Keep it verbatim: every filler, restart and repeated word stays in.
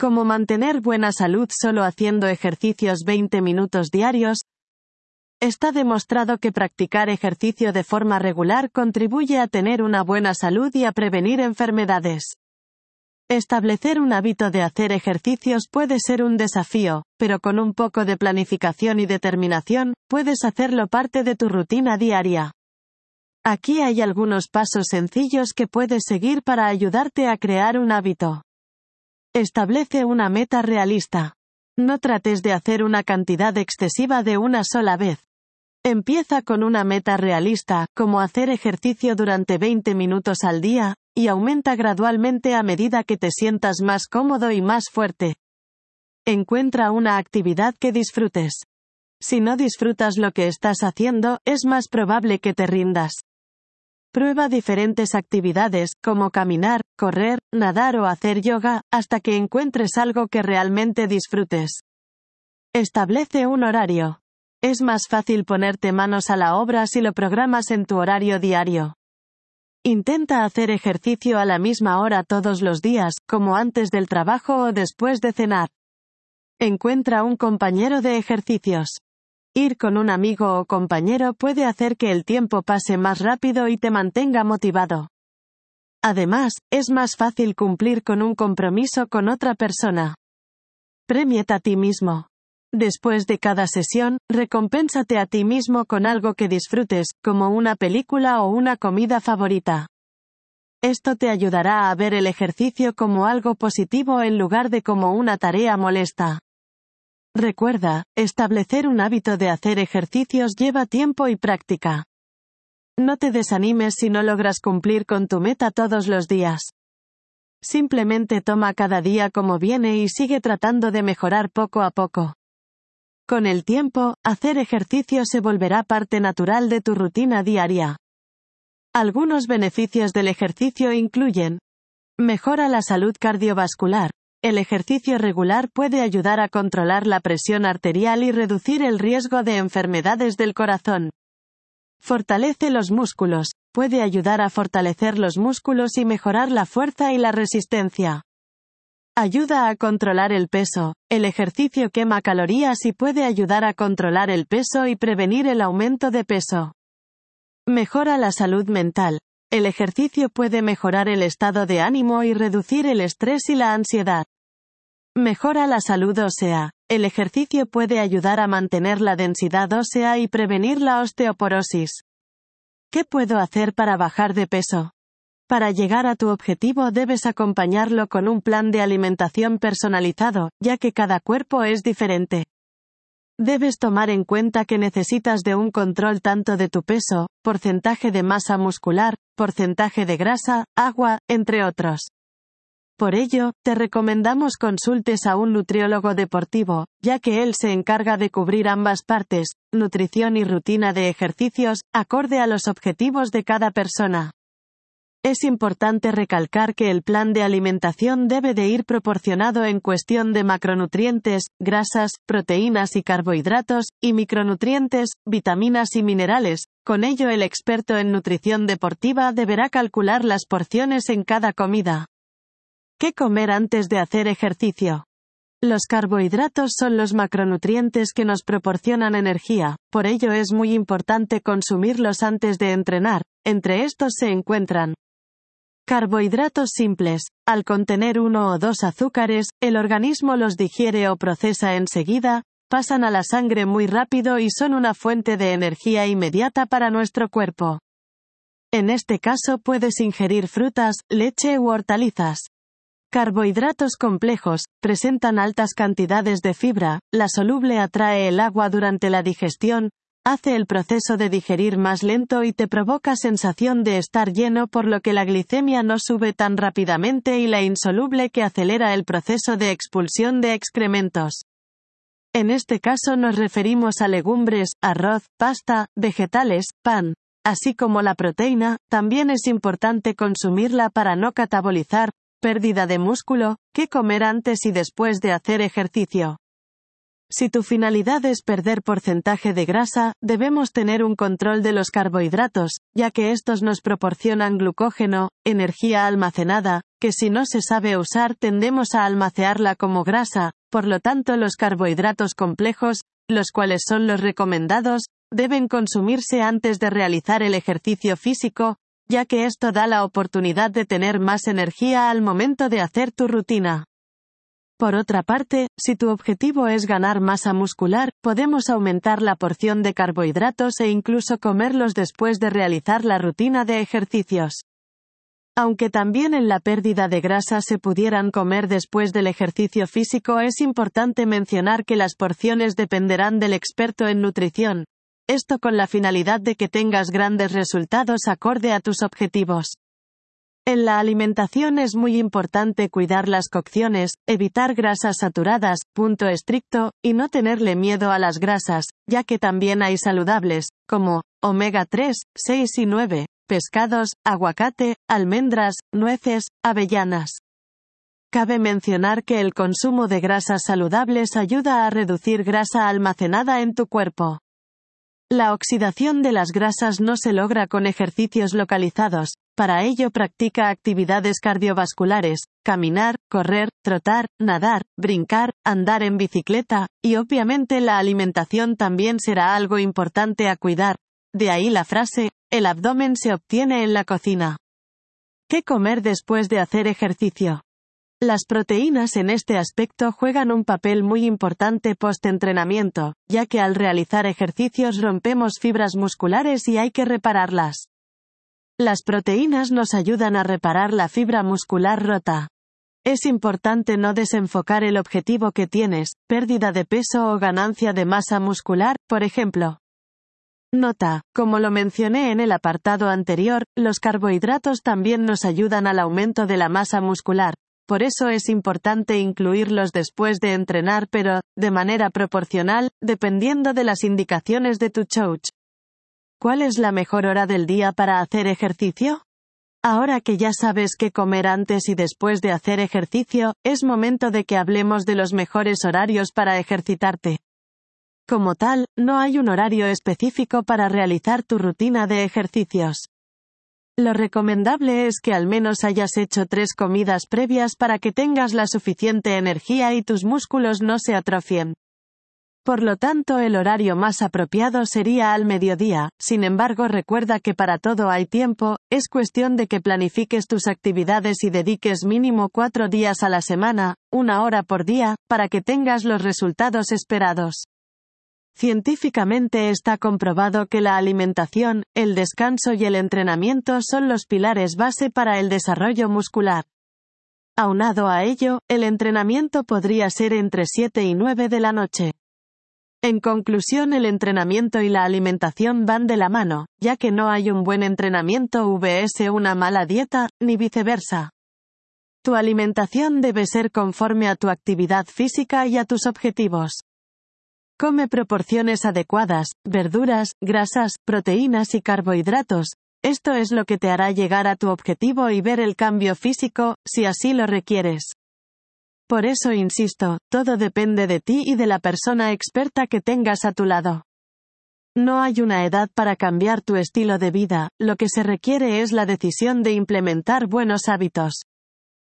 ¿Cómo mantener buena salud solo haciendo ejercicios veinte minutos diarios? Está demostrado que practicar ejercicio de forma regular contribuye a tener una buena salud y a prevenir enfermedades. Establecer un hábito de hacer ejercicios puede ser un desafío, pero con un poco de planificación y determinación, puedes hacerlo parte de tu rutina diaria. Aquí hay algunos pasos sencillos que puedes seguir para ayudarte a crear un hábito. Establece una meta realista. No trates de hacer una cantidad excesiva de una sola vez. Empieza con una meta realista, como hacer ejercicio durante veinte minutos al día, y aumenta gradualmente a medida que te sientas más cómodo y más fuerte. Encuentra una actividad que disfrutes. Si no disfrutas lo que estás haciendo, es más probable que te rindas. Prueba diferentes actividades, como caminar, correr, nadar o hacer yoga, hasta que encuentres algo que realmente disfrutes. Establece un horario. Es más fácil ponerte manos a la obra si lo programas en tu horario diario. Intenta hacer ejercicio a la misma hora todos los días, como antes del trabajo o después de cenar. Encuentra un compañero de ejercicios. Ir con un amigo o compañero puede hacer que el tiempo pase más rápido y te mantenga motivado. Además, es más fácil cumplir con un compromiso con otra persona. Premiate a ti mismo. Después de cada sesión, recompénsate a ti mismo con algo que disfrutes, como una película o una comida favorita. Esto te ayudará a ver el ejercicio como algo positivo en lugar de como una tarea molesta. Recuerda, establecer un hábito de hacer ejercicios lleva tiempo y práctica. No te desanimes si no logras cumplir con tu meta todos los días. Simplemente toma cada día como viene y sigue tratando de mejorar poco a poco. Con el tiempo, hacer ejercicio se volverá parte natural de tu rutina diaria. Algunos beneficios del ejercicio incluyen: mejora la salud cardiovascular. El ejercicio regular puede ayudar a controlar la presión arterial y reducir el riesgo de enfermedades del corazón. Fortalece los músculos. Puede ayudar a fortalecer los músculos y mejorar la fuerza y la resistencia. Ayuda a controlar el peso. El ejercicio quema calorías y puede ayudar a controlar el peso y prevenir el aumento de peso. Mejora la salud mental. El ejercicio puede mejorar el estado de ánimo y reducir el estrés y la ansiedad. Mejora la salud ósea. El ejercicio puede ayudar a mantener la densidad ósea y prevenir la osteoporosis. ¿Qué puedo hacer para bajar de peso? Para llegar a tu objetivo debes acompañarlo con un plan de alimentación personalizado, ya que cada cuerpo es diferente. Debes tomar en cuenta que necesitas de un control tanto de tu peso, porcentaje de masa muscular, porcentaje de grasa, agua, entre otros. Por ello, te recomendamos consultes a un nutriólogo deportivo, ya que él se encarga de cubrir ambas partes, nutrición y rutina de ejercicios, acorde a los objetivos de cada persona. Es importante recalcar que el plan de alimentación debe de ir proporcionado en cuestión de macronutrientes, grasas, proteínas y carbohidratos, y micronutrientes, vitaminas y minerales. Con ello, el experto en nutrición deportiva deberá calcular las porciones en cada comida. ¿Qué comer antes de hacer ejercicio? Los carbohidratos son los macronutrientes que nos proporcionan energía, por ello es muy importante consumirlos antes de entrenar. Entre estos se encuentran carbohidratos simples. Al contener uno o dos azúcares, el organismo los digiere o procesa enseguida, pasan a la sangre muy rápido y son una fuente de energía inmediata para nuestro cuerpo. En este caso puedes ingerir frutas, leche u hortalizas. Carbohidratos complejos, presentan altas cantidades de fibra, la soluble atrae el agua durante la digestión, hace el proceso de digerir más lento y te provoca sensación de estar lleno, por lo que la glicemia no sube tan rápidamente, y la insoluble que acelera el proceso de expulsión de excrementos. En este caso nos referimos a legumbres, arroz, pasta, vegetales, pan. Así como la proteína, también es importante consumirla para no catabolizar, pérdida de músculo. ¿Qué comer antes y después de hacer ejercicio? Si tu finalidad es perder porcentaje de grasa, debemos tener un control de los carbohidratos, ya que estos nos proporcionan glucógeno, energía almacenada, que si no se sabe usar tendemos a almacenarla como grasa, por lo tanto los carbohidratos complejos, los cuales son los recomendados, deben consumirse antes de realizar el ejercicio físico, ya que esto da la oportunidad de tener más energía al momento de hacer tu rutina. Por otra parte, si tu objetivo es ganar masa muscular, podemos aumentar la porción de carbohidratos e incluso comerlos después de realizar la rutina de ejercicios. Aunque también en la pérdida de grasa se pudieran comer después del ejercicio físico, es importante mencionar que las porciones dependerán del experto en nutrición. Esto con la finalidad de que tengas grandes resultados acorde a tus objetivos. En la alimentación es muy importante cuidar las cocciones, evitar grasas saturadas, punto estricto, y no tenerle miedo a las grasas, ya que también hay saludables, como omega tres, seis y nueve, pescados, aguacate, almendras, nueces, avellanas. Cabe mencionar que el consumo de grasas saludables ayuda a reducir grasa almacenada en tu cuerpo. La oxidación de las grasas no se logra con ejercicios localizados, para ello practica actividades cardiovasculares, caminar, correr, trotar, nadar, brincar, andar en bicicleta, y obviamente la alimentación también será algo importante a cuidar. De ahí la frase, el abdomen se obtiene en la cocina. ¿Qué comer después de hacer ejercicio? Las proteínas en este aspecto juegan un papel muy importante post-entrenamiento, ya que al realizar ejercicios rompemos fibras musculares y hay que repararlas. Las proteínas nos ayudan a reparar la fibra muscular rota. Es importante no desenfocar el objetivo que tienes, pérdida de peso o ganancia de masa muscular, por ejemplo. Nota, como lo mencioné en el apartado anterior, los carbohidratos también nos ayudan al aumento de la masa muscular. Por eso es importante incluirlos después de entrenar, pero, de manera proporcional, dependiendo de las indicaciones de tu coach. ¿Cuál es la mejor hora del día para hacer ejercicio? Ahora que ya sabes qué comer antes y después de hacer ejercicio, es momento de que hablemos de los mejores horarios para ejercitarte. Como tal, no hay un horario específico para realizar tu rutina de ejercicios. Lo recomendable es que al menos hayas hecho tres comidas previas para que tengas la suficiente energía y tus músculos no se atrofien. Por lo tanto, el horario más apropiado sería al mediodía. Sin embargo, recuerda que para todo hay tiempo, es cuestión de que planifiques tus actividades y dediques mínimo cuatro días a la semana, una hora por día, para que tengas los resultados esperados. Científicamente está comprobado que la alimentación, el descanso y el entrenamiento son los pilares base para el desarrollo muscular. Aunado a ello, el entrenamiento podría ser entre siete y nueve de la noche. En conclusión, el entrenamiento y la alimentación van de la mano, ya que no hay un buen entrenamiento versus una mala dieta, ni viceversa. Tu alimentación debe ser conforme a tu actividad física y a tus objetivos. Come proporciones adecuadas, verduras, grasas, proteínas y carbohidratos. Esto es lo que te hará llegar a tu objetivo y ver el cambio físico, si así lo requieres. Por eso insisto, todo depende de ti y de la persona experta que tengas a tu lado. No hay una edad para cambiar tu estilo de vida, lo que se requiere es la decisión de implementar buenos hábitos.